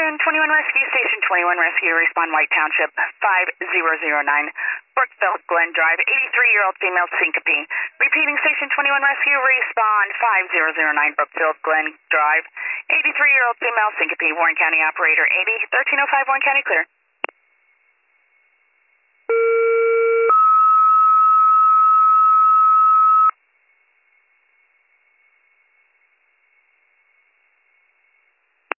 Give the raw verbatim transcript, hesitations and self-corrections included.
Station twenty-one Rescue, Station twenty-one Rescue, respond White Township, five zero zero nine, Brookville Glen Drive, eighty-three-year-old female syncope. Repeating, Station twenty-one Rescue, respond five zero zero nine, Brookville Glen Drive, eighty-three-year-old female syncope. Warren County Operator eighty, thirteen oh five, Warren County, clear.